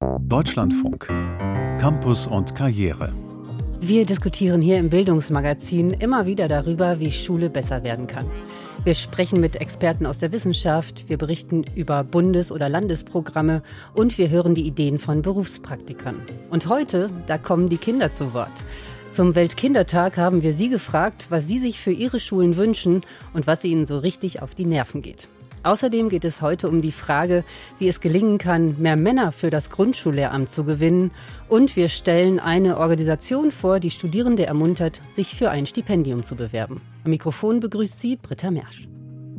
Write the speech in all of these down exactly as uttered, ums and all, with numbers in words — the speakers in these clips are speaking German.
Deutschlandfunk. Campus und Karriere. Wir diskutieren hier im Bildungsmagazin immer wieder darüber, wie Schule besser werden kann. Wir sprechen mit Experten aus der Wissenschaft, wir berichten über Bundes- oder Landesprogramme und wir hören die Ideen von Berufspraktikern. Und heute, da kommen die Kinder zu Wort. Zum Weltkindertag haben wir sie gefragt, was sie sich für ihre Schulen wünschen und was ihnen so richtig auf die Nerven geht. Außerdem geht es heute um die Frage, wie es gelingen kann, mehr Männer für das Grundschullehramt zu gewinnen. Und wir stellen eine Organisation vor, die Studierende ermuntert, sich für ein Stipendium zu bewerben. Am Mikrofon begrüßt sie Britta Mersch.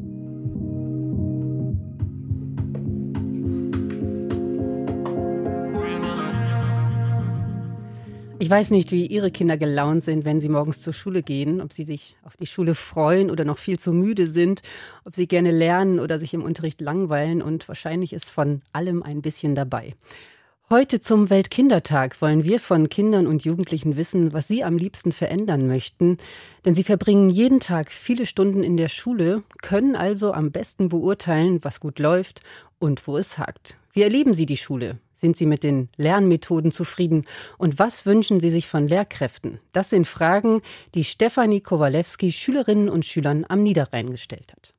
Ich weiß nicht, wie Ihre Kinder gelaunt sind, wenn sie morgens zur Schule gehen, ob sie sich auf die Schule freuen oder noch viel zu müde sind, ob sie gerne lernen oder sich im Unterricht langweilen, und wahrscheinlich ist von allem ein bisschen dabei. Heute zum Weltkindertag wollen wir von Kindern und Jugendlichen wissen, was sie am liebsten verändern möchten. Denn sie verbringen jeden Tag viele Stunden in der Schule, können also am besten beurteilen, was gut läuft und wo es hakt. Wie erleben Sie die Schule? Sind Sie mit den Lernmethoden zufrieden? Und was wünschen Sie sich von Lehrkräften? Das sind Fragen, die Stefanie Kowalewski Schülerinnen und Schülern am Niederrhein gestellt hat.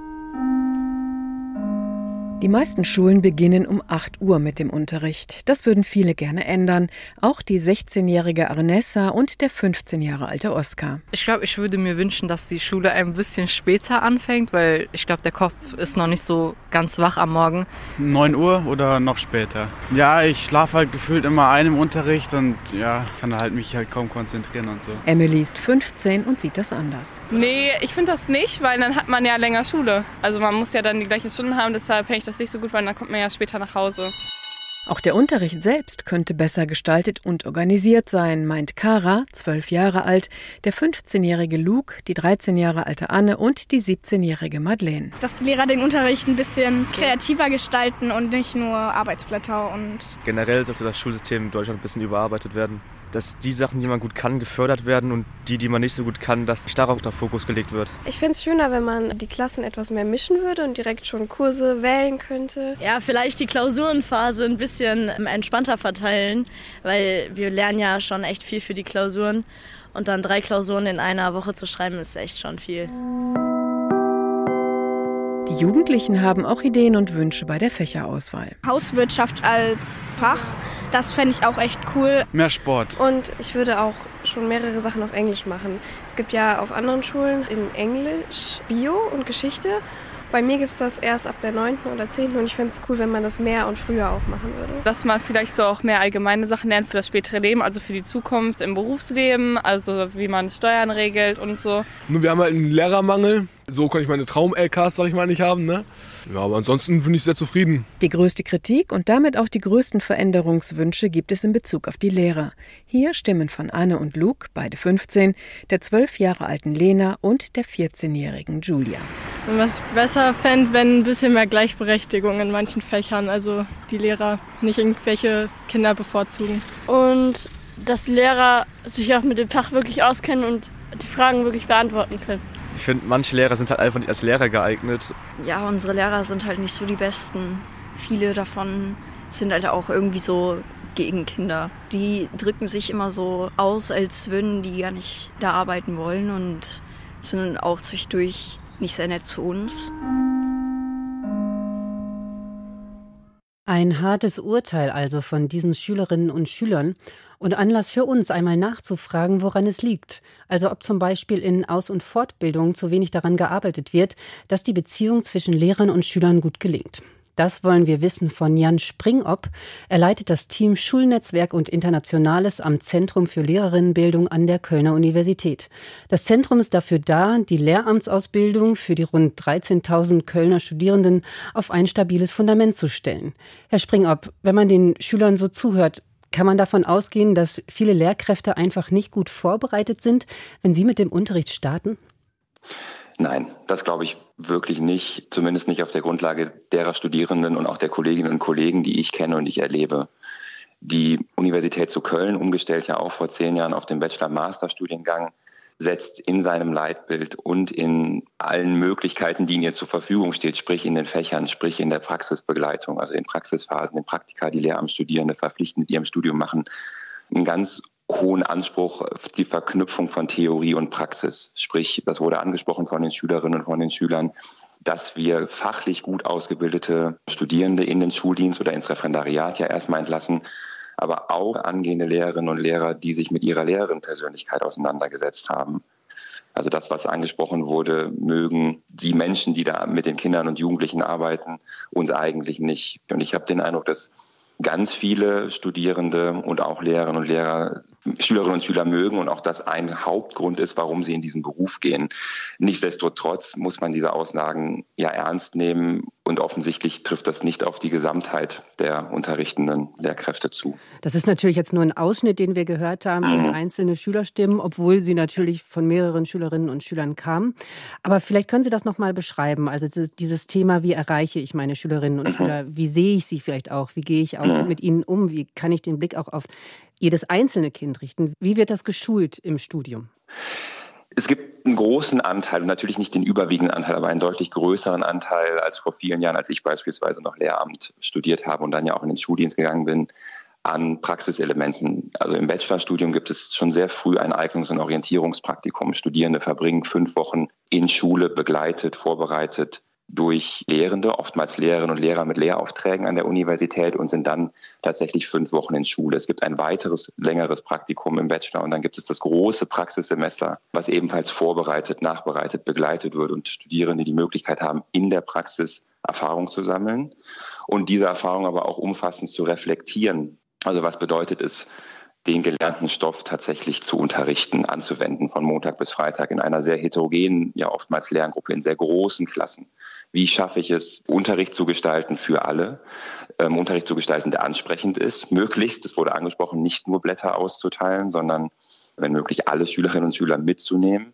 Die meisten Schulen beginnen um acht Uhr mit dem Unterricht. Das würden viele gerne ändern. Auch die sechzehnjährige Arnessa und der fünfzehn Jahre alte Oskar. Ich glaube, ich würde mir wünschen, dass die Schule ein bisschen später anfängt, weil ich glaube, der Kopf ist noch nicht so ganz wach am Morgen. neun Uhr oder noch später. Ja, ich schlafe halt gefühlt immer ein im Unterricht und ja, kann halt mich halt kaum konzentrieren und so. Emily ist fünfzehn und sieht das anders. Nee, ich finde das nicht, weil dann hat man ja länger Schule. Also man muss ja dann die gleichen Stunden haben, deshalb fände ich das nicht so gut, weil dann kommt man ja später nach Hause. Auch der Unterricht selbst könnte besser gestaltet und organisiert sein, meint Kara, zwölf Jahre alt, der fünfzehnjährige Luke, die dreizehn Jahre alte Anne und die siebzehnjährige Madeleine. Dass die Lehrer den Unterricht ein bisschen kreativer gestalten und nicht nur Arbeitsblätter. Und generell sollte das Schulsystem in Deutschland ein bisschen überarbeitet werden. Dass die Sachen, die man gut kann, gefördert werden und die, die man nicht so gut kann, dass darauf der Fokus gelegt wird. Ich fände es schöner, wenn man die Klassen etwas mehr mischen würde und direkt schon Kurse wählen könnte. Ja, vielleicht die Klausurenphase ein bisschen entspannter verteilen, weil wir lernen ja schon echt viel für die Klausuren. Und dann drei Klausuren in einer Woche zu schreiben, ist echt schon viel. Die Jugendlichen haben auch Ideen und Wünsche bei der Fächerauswahl. Hauswirtschaft als Fach, das fände ich auch echt cool. Mehr Sport. Und ich würde auch schon mehrere Sachen auf Englisch machen. Es gibt ja auf anderen Schulen in Englisch Bio und Geschichte. Bei mir gibt es das erst ab der neunten oder zehnten und ich fände es cool, wenn man das mehr und früher auch machen würde. Dass man vielleicht so auch mehr allgemeine Sachen lernt für das spätere Leben, also für die Zukunft im Berufsleben, also wie man Steuern regelt und so. Nur wir haben halt einen Lehrermangel. So kann ich meine Traum-L Ks, sag ich mal, nicht haben, ne? Ja, aber ansonsten bin ich sehr zufrieden. Die größte Kritik und damit auch die größten Veränderungswünsche gibt es in Bezug auf die Lehrer. Hier Stimmen von Anne und Luke, beide fünfzehn, der zwölf Jahre alten Lena und der vierzehnjährigen Julia. Was ich besser fände, wenn ein bisschen mehr Gleichberechtigung in manchen Fächern, also die Lehrer nicht irgendwelche Kinder bevorzugen. Und dass Lehrer sich auch mit dem Fach wirklich auskennen und die Fragen wirklich beantworten können. Ich finde, manche Lehrer sind halt einfach nicht als Lehrer geeignet. Ja, unsere Lehrer sind halt nicht so die besten. Viele davon sind halt auch irgendwie so gegen Kinder. Die drücken sich immer so aus, als würden die gar nicht da arbeiten wollen und sind auch zwischendurch nicht sehr nett zu uns. Ein hartes Urteil also von diesen Schülerinnen und Schülern und Anlass für uns, einmal nachzufragen, woran es liegt. Also ob zum Beispiel in Aus- und Fortbildung zu wenig daran gearbeitet wird, dass die Beziehung zwischen Lehrern und Schülern gut gelingt. Das wollen wir wissen von Jan Springop. Er leitet das Team Schulnetzwerk und Internationales am Zentrum für Lehrerinnenbildung an der Kölner Universität. Das Zentrum ist dafür da, die Lehramtsausbildung für die rund dreizehntausend Kölner Studierenden auf ein stabiles Fundament zu stellen. Herr Springop, wenn man den Schülern so zuhört, kann man davon ausgehen, dass viele Lehrkräfte einfach nicht gut vorbereitet sind, wenn sie mit dem Unterricht starten? Nein, das glaube ich wirklich nicht, zumindest nicht auf der Grundlage derer Studierenden und auch der Kolleginnen und Kollegen, die ich kenne und ich erlebe. Die Universität zu Köln umgestellt ja auch vor zehn Jahren auf den Bachelor-Master-Studiengang. setzt in seinem Leitbild und in allen Möglichkeiten, die ihr zur Verfügung steht, sprich in den Fächern, sprich in der Praxisbegleitung, also in Praxisphasen, in Praktika, die Lehramtsstudierende verpflichtend mit ihrem Studium machen, einen ganz hohen Anspruch auf die Verknüpfung von Theorie und Praxis. Sprich, das wurde angesprochen von den Schülerinnen und von den Schülern, dass wir fachlich gut ausgebildete Studierende in den Schuldienst oder ins Referendariat ja erstmal entlassen, aber auch angehende Lehrerinnen und Lehrer, die sich mit ihrer Lehrerinnenpersönlichkeit auseinandergesetzt haben. Also das, was angesprochen wurde, mögen die Menschen, die da mit den Kindern und Jugendlichen arbeiten, uns eigentlich nicht. Und ich habe den Eindruck, dass ganz viele Studierende und auch Lehrerinnen und Lehrer, Schülerinnen und Schüler mögen und auch das ein Hauptgrund ist, warum sie in diesen Beruf gehen. Nichtsdestotrotz muss man diese Aussagen ja ernst nehmen und offensichtlich trifft das nicht auf die Gesamtheit der unterrichtenden Lehrkräfte zu. Das ist natürlich jetzt nur ein Ausschnitt, den wir gehört haben, sind einzelne Schülerstimmen, obwohl sie natürlich von mehreren Schülerinnen und Schülern kamen. Aber vielleicht können Sie das noch mal beschreiben, also dieses Thema, wie erreiche ich meine Schülerinnen und mhm. Schüler, wie sehe ich sie vielleicht auch, wie gehe ich auch mhm. mit ihnen um, wie kann ich den Blick auch auf jedes einzelne Kind richten, wie wird das geschult im Studium? Es gibt einen großen Anteil, natürlich nicht den überwiegenden Anteil, aber einen deutlich größeren Anteil als vor vielen Jahren, als ich beispielsweise noch Lehramt studiert habe und dann ja auch in den Schuldienst gegangen bin, an Praxiselementen. Also im Bachelorstudium gibt es schon sehr früh ein Eignungs- und Orientierungspraktikum. Studierende verbringen fünf Wochen in Schule, begleitet, vorbereitet durch Lehrende, oftmals Lehrerinnen und Lehrer mit Lehraufträgen an der Universität und sind dann tatsächlich fünf Wochen in Schule. Es gibt ein weiteres, längeres Praktikum im Bachelor und dann gibt es das große Praxissemester, was ebenfalls vorbereitet, nachbereitet, begleitet wird und Studierende die Möglichkeit haben, in der Praxis Erfahrung zu sammeln und diese Erfahrung aber auch umfassend zu reflektieren. Also was bedeutet es, den gelernten Stoff tatsächlich zu unterrichten, anzuwenden, von Montag bis Freitag in einer sehr heterogenen, ja oftmals Lerngruppe, in sehr großen Klassen. Wie schaffe ich es, Unterricht zu gestalten für alle, ähm, Unterricht zu gestalten, der ansprechend ist, möglichst, das wurde angesprochen, nicht nur Blätter auszuteilen, sondern wenn möglich alle Schülerinnen und Schüler mitzunehmen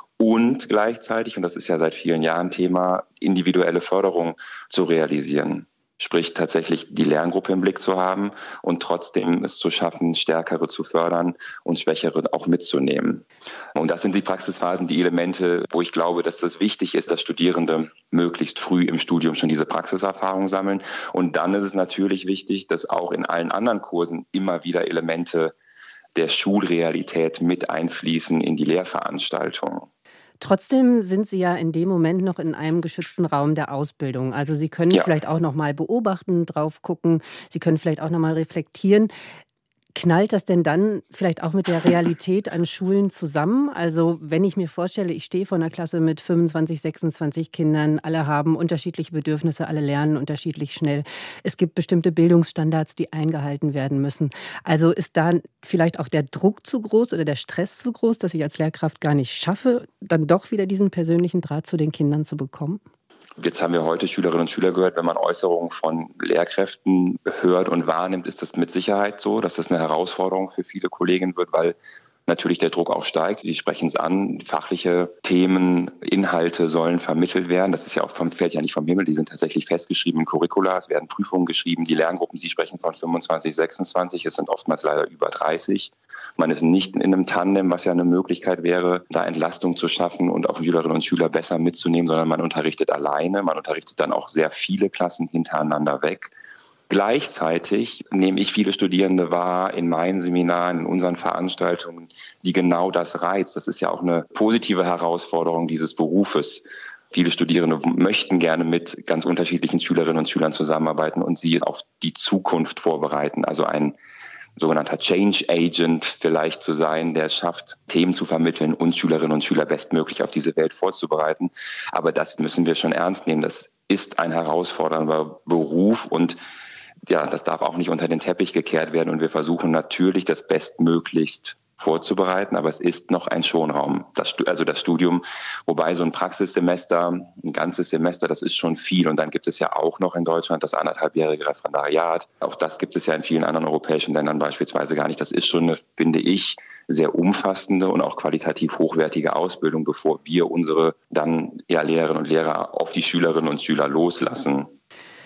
und gleichzeitig, und das ist ja seit vielen Jahren Thema, individuelle Förderung zu realisieren. Sprich, tatsächlich die Lerngruppe im Blick zu haben und trotzdem es zu schaffen, Stärkere zu fördern und Schwächere auch mitzunehmen. Und das sind die Praxisphasen, die Elemente, wo ich glaube, dass das wichtig ist, dass Studierende möglichst früh im Studium schon diese Praxiserfahrung sammeln. Und dann ist es natürlich wichtig, dass auch in allen anderen Kursen immer wieder Elemente der Schulrealität mit einfließen in die Lehrveranstaltung. Trotzdem sind Sie ja in dem Moment noch in einem geschützten Raum der Ausbildung. Also Sie können ja. vielleicht auch noch mal beobachten, drauf gucken. Sie können vielleicht auch noch mal reflektieren. Knallt das denn dann vielleicht auch mit der Realität an Schulen zusammen? Also wenn ich mir vorstelle, ich stehe vor einer Klasse mit fünfundzwanzig, sechsundzwanzig Kindern, alle haben unterschiedliche Bedürfnisse, alle lernen unterschiedlich schnell. Es gibt bestimmte Bildungsstandards, die eingehalten werden müssen. Also ist da vielleicht auch der Druck zu groß oder der Stress zu groß, dass ich als Lehrkraft gar nicht schaffe, dann doch wieder diesen persönlichen Draht zu den Kindern zu bekommen? Jetzt haben wir heute Schülerinnen und Schüler gehört, wenn man Äußerungen von Lehrkräften hört und wahrnimmt, ist das mit Sicherheit so, dass das eine Herausforderung für viele Kolleginnen wird, weil natürlich der Druck auch steigt. Sie sprechen es an, fachliche Themen, Inhalte sollen vermittelt werden. Das ist ja auch vom, fällt ja nicht vom Himmel, die sind tatsächlich festgeschrieben in Curricula, es werden Prüfungen geschrieben. Die Lerngruppen, Sie sprechen von fünfundzwanzig, sechsundzwanzig, es sind oftmals leider über dreißig. Man ist nicht in einem Tandem, was ja eine Möglichkeit wäre, da Entlastung zu schaffen und auch Schülerinnen und Schüler besser mitzunehmen, sondern man unterrichtet alleine, man unterrichtet dann auch sehr viele Klassen hintereinander weg. Gleichzeitig nehme ich viele Studierende wahr in meinen Seminaren, in unseren Veranstaltungen, die genau das reizt. Das ist ja auch eine positive Herausforderung dieses Berufes. Viele Studierende möchten gerne mit ganz unterschiedlichen Schülerinnen und Schülern zusammenarbeiten und sie auf die Zukunft vorbereiten. Also ein sogenannter Change Agent vielleicht zu sein, der es schafft, Themen zu vermitteln und Schülerinnen und Schüler bestmöglich auf diese Welt vorzubereiten. Aber das müssen wir schon ernst nehmen. Das ist ein herausfordernder Beruf und ja, das darf auch nicht unter den Teppich gekehrt werden und wir versuchen natürlich, das bestmöglichst vorzubereiten, aber es ist noch ein Schonraum, das, also das Studium, wobei so ein Praxissemester, ein ganzes Semester, das ist schon viel und dann gibt es ja auch noch in Deutschland das anderthalbjährige Referendariat, auch das gibt es ja in vielen anderen europäischen Ländern beispielsweise gar nicht, das ist schon eine, finde ich, sehr umfassende und auch qualitativ hochwertige Ausbildung, bevor wir unsere dann ja Lehrerinnen und Lehrer auf die Schülerinnen und Schüler loslassen.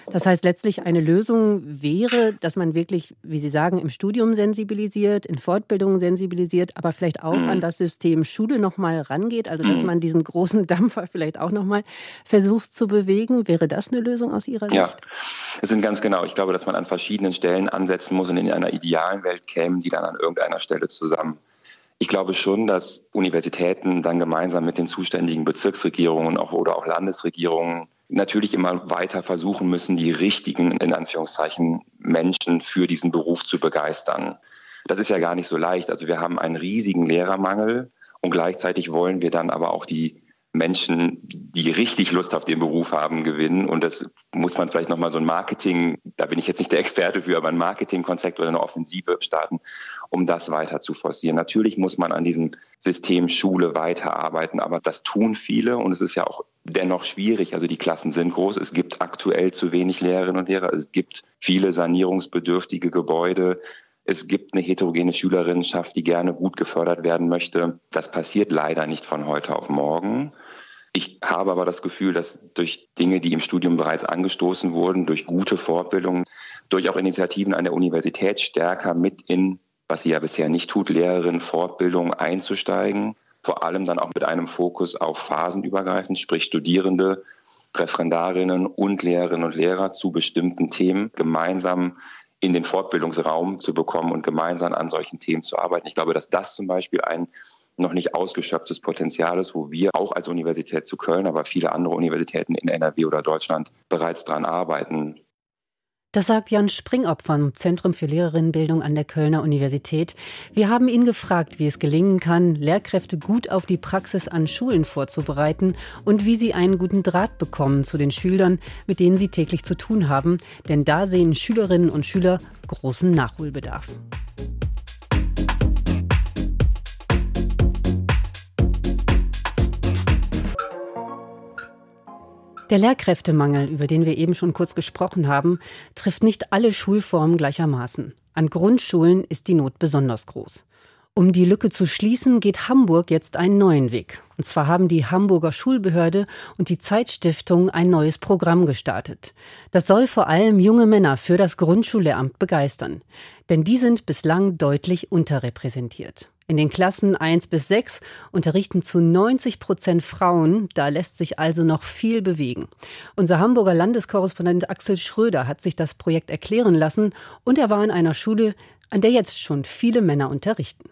Das heißt, letztlich eine Lösung wäre, dass man wirklich, wie Sie sagen, im Studium sensibilisiert, in Fortbildungen sensibilisiert, aber vielleicht auch mhm. an das System Schule nochmal rangeht, also dass mhm. man diesen großen Dampfer vielleicht auch nochmal versucht zu bewegen. Wäre das eine Lösung aus Ihrer Sicht? Ja, es sind ganz genau. Ich glaube, dass man an verschiedenen Stellen ansetzen muss und in einer idealen Welt kämen die dann an irgendeiner Stelle zusammen. Ich glaube schon, dass Universitäten dann gemeinsam mit den zuständigen Bezirksregierungen auch, oder auch Landesregierungen natürlich immer weiter versuchen müssen, die richtigen, in Anführungszeichen, Menschen für diesen Beruf zu begeistern. Das ist ja gar nicht so leicht. Also wir haben einen riesigen Lehrermangel und gleichzeitig wollen wir dann aber auch die Menschen, die richtig Lust auf den Beruf haben, gewinnen. Und das muss man vielleicht nochmal so ein Marketing, da bin ich jetzt nicht der Experte für, aber ein Marketingkonzept oder eine Offensive starten, um das weiter zu forcieren. Natürlich muss man an diesem System Schule weiterarbeiten, aber das tun viele und es ist ja auch dennoch schwierig. Also die Klassen sind groß, es gibt aktuell zu wenig Lehrerinnen und Lehrer, es gibt viele sanierungsbedürftige Gebäude. Es gibt eine heterogene Schülerinnenschaft, die gerne gut gefördert werden möchte. Das passiert leider nicht von heute auf morgen. Ich habe aber das Gefühl, dass durch Dinge, die im Studium bereits angestoßen wurden, durch gute Fortbildungen, durch auch Initiativen an der Universität stärker mit in, was sie ja bisher nicht tut, Lehrerinnenfortbildung einzusteigen. Vor allem dann auch mit einem Fokus auf phasenübergreifend, sprich Studierende, Referendarinnen und Lehrerinnen und Lehrer zu bestimmten Themen gemeinsam in den Fortbildungsraum zu bekommen und gemeinsam an solchen Themen zu arbeiten. Ich glaube, dass das zum Beispiel ein noch nicht ausgeschöpftes Potenzial ist, wo wir auch als Universität zu Köln, aber viele andere Universitäten in N R W oder Deutschland bereits dran arbeiten. Das sagt Jan Springop vom Zentrum für Lehrerinnenbildung an der Kölner Universität. Wir haben ihn gefragt, wie es gelingen kann, Lehrkräfte gut auf die Praxis an Schulen vorzubereiten und wie sie einen guten Draht bekommen zu den Schülern, mit denen sie täglich zu tun haben. Denn da sehen Schülerinnen und Schüler großen Nachholbedarf. Der Lehrkräftemangel, über den wir eben schon kurz gesprochen haben, trifft nicht alle Schulformen gleichermaßen. An Grundschulen ist die Not besonders groß. Um die Lücke zu schließen, geht Hamburg jetzt einen neuen Weg. Und zwar haben die Hamburger Schulbehörde und die Zeitstiftung ein neues Programm gestartet. Das soll vor allem junge Männer für das Grundschullehramt begeistern. Denn die sind bislang deutlich unterrepräsentiert. In den Klassen eins bis sechs unterrichten zu neunzig Prozent Frauen. Da lässt sich also noch viel bewegen. Unser Hamburger Landeskorrespondent Axel Schröder hat sich das Projekt erklären lassen und er war in einer Schule, an der jetzt schon viele Männer unterrichten.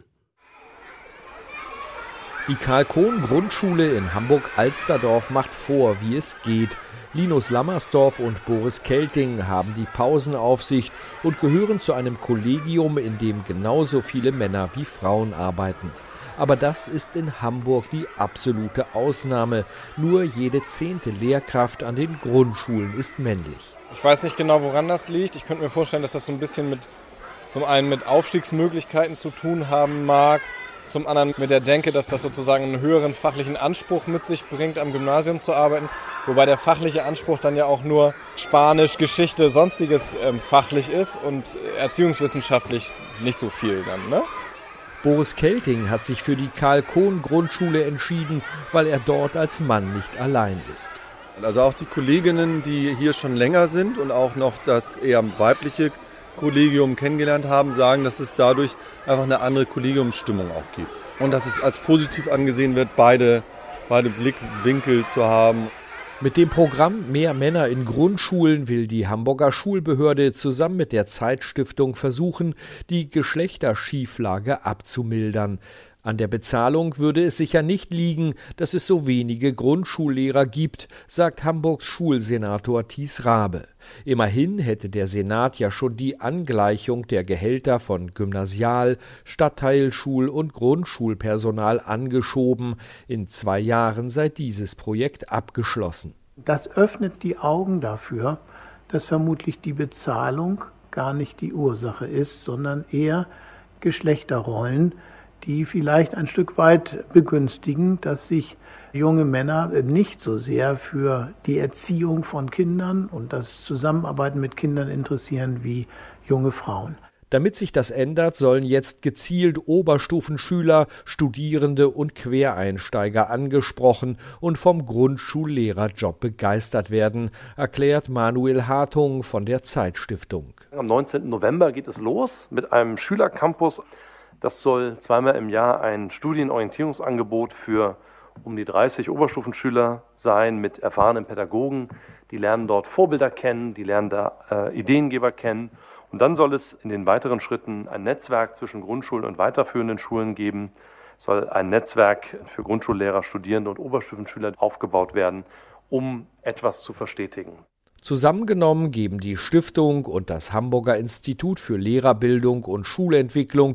Die Karl-Kohn-Grundschule in Hamburg-Alsterdorf macht vor, wie es geht. Linus Lammersdorf und Boris Kelting haben die Pausenaufsicht und gehören zu einem Kollegium, in dem genauso viele Männer wie Frauen arbeiten. Aber das ist in Hamburg die absolute Ausnahme. Nur jede zehnte Lehrkraft an den Grundschulen ist männlich. Ich weiß nicht genau, woran das liegt. Ich könnte mir vorstellen, dass das so ein bisschen mit, zum einen mit Aufstiegsmöglichkeiten zu tun haben mag, zum anderen mit der Denke, dass das sozusagen einen höheren fachlichen Anspruch mit sich bringt, am Gymnasium zu arbeiten. Wobei der fachliche Anspruch dann ja auch nur Spanisch, Geschichte, sonstiges ähm, fachlich ist und erziehungswissenschaftlich nicht so viel dann, ne? Boris Kelting hat sich für die Karl-Kohn-Grundschule entschieden, weil er dort als Mann nicht allein ist. Also auch die Kolleginnen, die hier schon länger sind und auch noch das eher weibliche Kollegium kennengelernt haben, sagen, dass es dadurch einfach eine andere Kollegiumsstimmung auch gibt. Und dass es als positiv angesehen wird, beide, beide Blickwinkel zu haben. Mit dem Programm Mehr Männer in Grundschulen will die Hamburger Schulbehörde zusammen mit der Zeitstiftung versuchen, die Geschlechterschieflage abzumildern. An der Bezahlung würde es sicher nicht liegen, dass es so wenige Grundschullehrer gibt, sagt Hamburgs Schulsenator Thies Rabe. Immerhin hätte der Senat ja schon die Angleichung der Gehälter von Gymnasial-, Stadtteilschul- und Grundschulpersonal angeschoben. In zwei Jahren sei dieses Projekt abgeschlossen. Das öffnet die Augen dafür, dass vermutlich die Bezahlung gar nicht die Ursache ist, sondern eher Geschlechterrollen, die vielleicht ein Stück weit begünstigen, dass sich junge Männer nicht so sehr für die Erziehung von Kindern und das Zusammenarbeiten mit Kindern interessieren wie junge Frauen. Damit sich das ändert, sollen jetzt gezielt Oberstufenschüler, Studierende und Quereinsteiger angesprochen und vom Grundschullehrerjob begeistert werden, erklärt Manuel Hartung von der Zeitstiftung. Am neunzehnten November geht es los mit einem Schülercampus. Das soll zweimal im Jahr ein Studienorientierungsangebot für um die dreißig Oberstufenschüler sein mit erfahrenen Pädagogen. Die lernen dort Vorbilder kennen, die lernen da äh, Ideengeber kennen. Und dann soll es in den weiteren Schritten ein Netzwerk zwischen Grundschulen und weiterführenden Schulen geben. Es soll ein Netzwerk für Grundschullehrer, Studierende und Oberstufenschüler aufgebaut werden, um etwas zu verstetigen. Zusammengenommen geben die Stiftung und das Hamburger Institut für Lehrerbildung und Schulentwicklung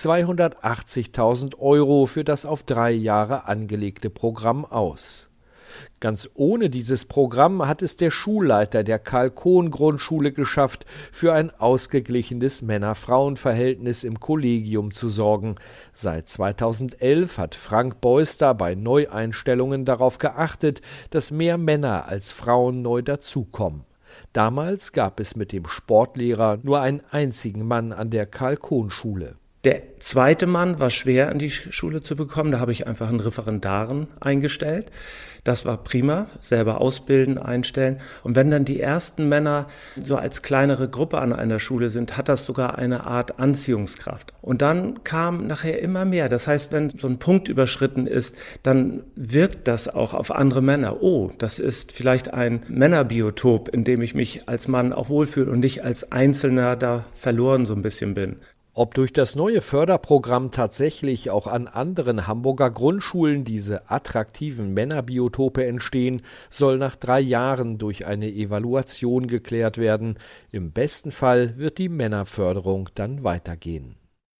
zweihundertachtzigtausend Euro für das auf drei Jahre angelegte Programm aus. Ganz ohne dieses Programm hat es der Schulleiter der Karl-Kohn-Grundschule geschafft, für ein ausgeglichenes Männer-Frauen-Verhältnis im Kollegium zu sorgen. Seit zweitausendelf hat Frank Beuster bei Neueinstellungen darauf geachtet, dass mehr Männer als Frauen neu dazukommen. Damals gab es mit dem Sportlehrer nur einen einzigen Mann an der Karl-Kohn-Schule. Der zweite Mann war schwer in die Schule zu bekommen, da habe ich einfach einen Referendaren eingestellt. Das war prima, selber ausbilden, einstellen. Und wenn dann die ersten Männer so als kleinere Gruppe an einer Schule sind, hat das sogar eine Art Anziehungskraft. Und dann kam nachher immer mehr. Das heißt, wenn so ein Punkt überschritten ist, dann wirkt das auch auf andere Männer. Oh, das ist vielleicht ein Männerbiotop, in dem ich mich als Mann auch wohlfühle und nicht als Einzelner da verloren so ein bisschen bin. Ob durch das neue Förderprogramm tatsächlich auch an anderen Hamburger Grundschulen diese attraktiven Männerbiotope entstehen, soll nach drei Jahren durch eine Evaluation geklärt werden. Im besten Fall wird die Männerförderung dann weitergehen.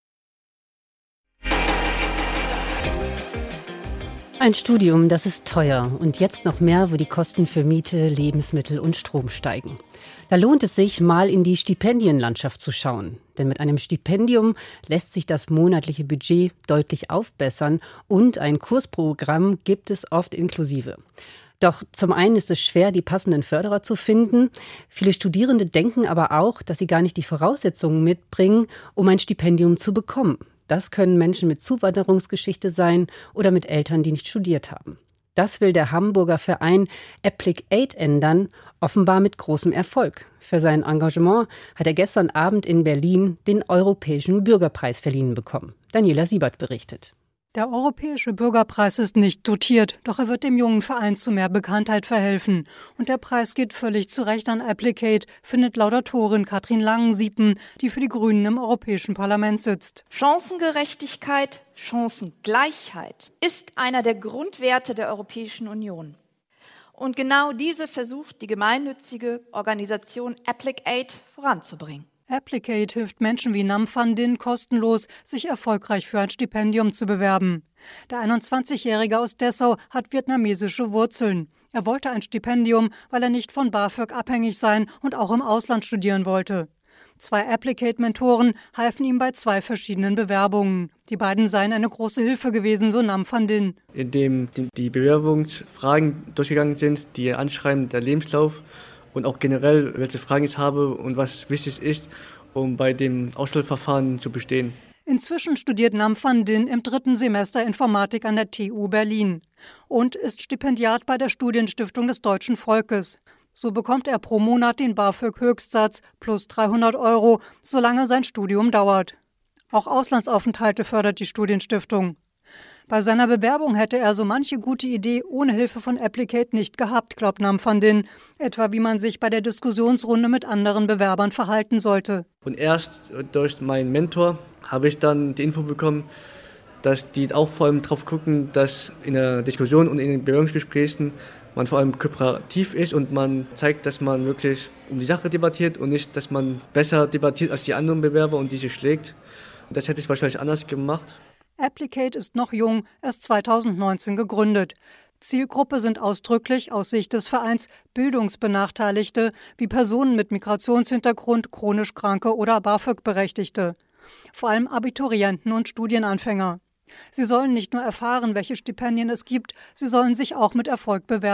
Ein Studium, das ist teuer und jetzt noch mehr, wo die Kosten für Miete, Lebensmittel und Strom steigen. Da lohnt es sich, mal in die Stipendienlandschaft zu schauen. Denn mit einem Stipendium lässt sich das monatliche Budget deutlich aufbessern und ein Kursprogramm gibt es oft inklusive. Doch zum einen ist es schwer, die passenden Förderer zu finden. Viele Studierende denken aber auch, dass sie gar nicht die Voraussetzungen mitbringen, um ein Stipendium zu bekommen. Das können Menschen mit Zuwanderungsgeschichte sein oder mit Eltern, die nicht studiert haben. Das will der Hamburger Verein Applic Aid ändern, offenbar mit großem Erfolg. Für sein Engagement hat er gestern Abend in Berlin den Europäischen Bürgerpreis verliehen bekommen. Daniela Siebert berichtet. Der Europäische Bürgerpreis ist nicht dotiert, doch er wird dem jungen Verein zu mehr Bekanntheit verhelfen. Und der Preis geht völlig zu Recht an Applic Aid, findet Laudatorin Katrin Langensiepen, die für die Grünen im Europäischen Parlament sitzt. Chancengerechtigkeit, Chancengleichheit ist einer der Grundwerte der Europäischen Union. Und genau diese versucht die gemeinnützige Organisation Applic Aid voranzubringen. Applic Aid hilft Menschen wie Nam Van Din kostenlos, sich erfolgreich für ein Stipendium zu bewerben. Der einundzwanzigjährige aus Dessau hat vietnamesische Wurzeln. Er wollte ein Stipendium, weil er nicht von BAföG abhängig sein und auch im Ausland studieren wollte. Zwei Applic Aid-Mentoren halfen ihm bei zwei verschiedenen Bewerbungen. Die beiden seien eine große Hilfe gewesen, so Nam Van Din. Indem die Bewerbungsfragen durchgegangen sind, die Anschreiben, der Lebenslauf, und auch generell, welche Fragen ich habe und was wichtig ist, um bei dem Auswahlverfahren zu bestehen. Inzwischen studiert Nam Van Din im dritten Semester Informatik an der T U Berlin und ist Stipendiat bei der Studienstiftung des Deutschen Volkes. So bekommt er pro Monat den BAföG-Höchstsatz plus dreihundert Euro, solange sein Studium dauert. Auch Auslandsaufenthalte fördert die Studienstiftung. Bei seiner Bewerbung hätte er so manche gute Idee ohne Hilfe von Applic Aid nicht gehabt, glaubt Nam Van Din. Etwa wie man sich bei der Diskussionsrunde mit anderen Bewerbern verhalten sollte. Und erst durch meinen Mentor habe ich dann die Info bekommen, dass die auch vor allem darauf gucken, dass in der Diskussion und in den Bewerbungsgesprächen man vor allem kooperativ ist und man zeigt, dass man wirklich um die Sache debattiert und nicht, dass man besser debattiert als die anderen Bewerber und diese schlägt. Das hätte ich wahrscheinlich anders gemacht. Applic Aid ist noch jung, erst zweitausendneunzehn gegründet. Zielgruppe sind ausdrücklich aus Sicht des Vereins Bildungsbenachteiligte wie Personen mit Migrationshintergrund, chronisch Kranke oder BAföG-Berechtigte. Vor allem Abiturienten und Studienanfänger. Sie sollen nicht nur erfahren, welche Stipendien es gibt, sie sollen sich auch mit Erfolg bewerben.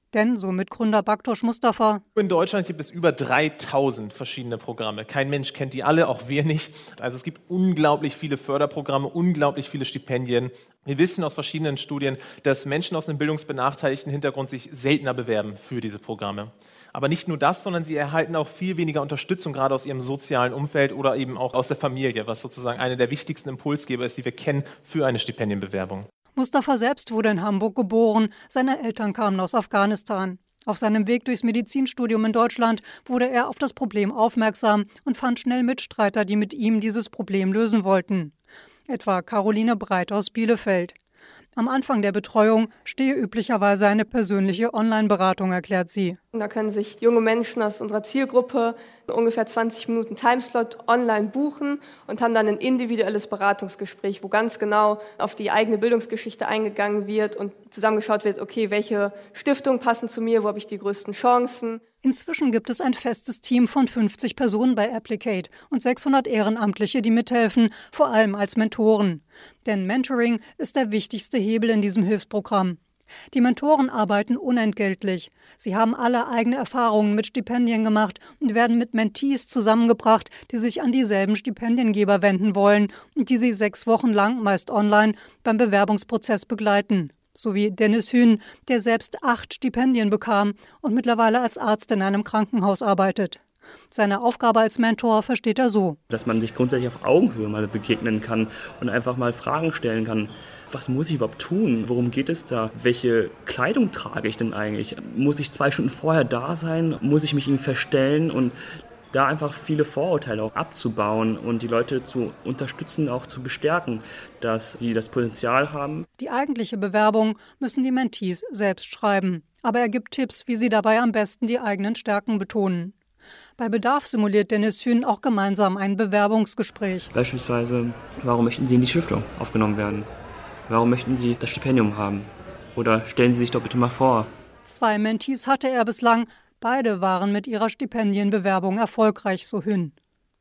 Denn, so Mitgründer Baktosh Mustafa, in Deutschland gibt es über dreitausend verschiedene Programme. Kein Mensch kennt die alle, auch wir nicht. Also es gibt unglaublich viele Förderprogramme, unglaublich viele Stipendien. Wir wissen aus verschiedenen Studien, dass Menschen aus einem bildungsbenachteiligten Hintergrund sich seltener bewerben für diese Programme. Aber nicht nur das, sondern sie erhalten auch viel weniger Unterstützung, gerade aus ihrem sozialen Umfeld oder eben auch aus der Familie, was sozusagen einer der wichtigsten Impulsgeber ist, die wir kennen für eine Stipendienbewerbung. Mustafa selbst wurde in Hamburg geboren, seine Eltern kamen aus Afghanistan. Auf seinem Weg durchs Medizinstudium in Deutschland wurde er auf das Problem aufmerksam und fand schnell Mitstreiter, die mit ihm dieses Problem lösen wollten. Etwa Caroline Breit aus Bielefeld. Am Anfang der Betreuung stehe üblicherweise eine persönliche Online-Beratung, erklärt sie. Da können sich junge Menschen aus unserer Zielgruppe ungefähr zwanzig Minuten Timeslot online buchen und haben dann ein individuelles Beratungsgespräch, wo ganz genau auf die eigene Bildungsgeschichte eingegangen wird und zusammengeschaut wird, okay, welche Stiftungen passen zu mir, wo habe ich die größten Chancen. Inzwischen gibt es ein festes Team von fünfzig Personen bei Applicate und sechshundert Ehrenamtliche, die mithelfen, vor allem als Mentoren. Denn Mentoring ist der wichtigste Hebel in diesem Hilfsprogramm. Die Mentoren arbeiten unentgeltlich. Sie haben alle eigene Erfahrungen mit Stipendien gemacht und werden mit Mentees zusammengebracht, die sich an dieselben Stipendiengeber wenden wollen und die sie sechs Wochen lang, meist online, beim Bewerbungsprozess begleiten. So wie Dennis Hühn, der selbst acht Stipendien bekam und mittlerweile als Arzt in einem Krankenhaus arbeitet. Seine Aufgabe als Mentor versteht er so: Dass man sich grundsätzlich auf Augenhöhe mal begegnen kann und einfach mal Fragen stellen kann. Was muss ich überhaupt tun? Worum geht es da? Welche Kleidung trage ich denn eigentlich? Muss ich zwei Stunden vorher da sein? Muss ich mich ihnen verstellen? Und da einfach viele Vorurteile auch abzubauen und die Leute zu unterstützen, auch zu bestärken, dass sie das Potenzial haben. Die eigentliche Bewerbung müssen die Mentees selbst schreiben. Aber er gibt Tipps, wie sie dabei am besten die eigenen Stärken betonen. Bei Bedarf simuliert Dennis Hühn auch gemeinsam ein Bewerbungsgespräch. Beispielsweise, warum möchten Sie in die Stiftung aufgenommen werden? Warum möchten Sie das Stipendium haben? Oder stellen Sie sich doch bitte mal vor. Zwei Mentees hatte er bislang. Beide waren mit ihrer Stipendienbewerbung erfolgreich, so Hühn.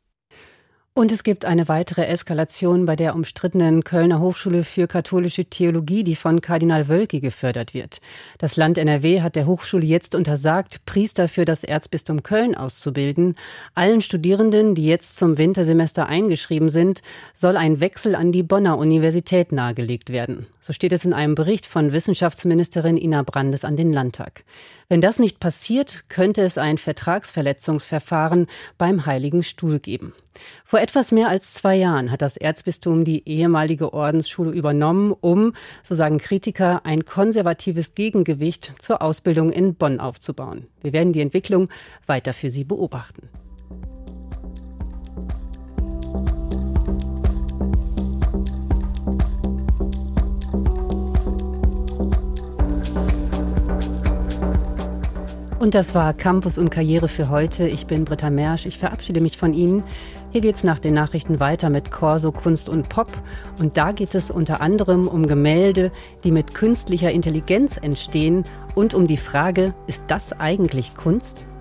Und es gibt eine weitere Eskalation bei der umstrittenen Kölner Hochschule für katholische Theologie, die von Kardinal Wölki gefördert wird. Das Land N R W hat der Hochschule jetzt untersagt, Priester für das Erzbistum Köln auszubilden. Allen Studierenden, die jetzt zum Wintersemester eingeschrieben sind, soll ein Wechsel an die Bonner Universität nahegelegt werden. So steht es in einem Bericht von Wissenschaftsministerin Ina Brandes an den Landtag. Wenn das nicht passiert, könnte es ein Vertragsverletzungsverfahren beim Heiligen Stuhl geben. Vor etwas mehr als zwei Jahren hat das Erzbistum die ehemalige Ordensschule übernommen, um, so sagen Kritiker, ein konservatives Gegengewicht zur Ausbildung in Bonn aufzubauen. Wir werden die Entwicklung weiter für Sie beobachten. Und das war Campus und Karriere für heute. Ich bin Britta Mersch. Ich verabschiede mich von Ihnen. Hier geht's nach den Nachrichten weiter mit Corso Kunst und Pop. Und da geht es unter anderem um Gemälde, die mit künstlicher Intelligenz entstehen und um die Frage, ist das eigentlich Kunst?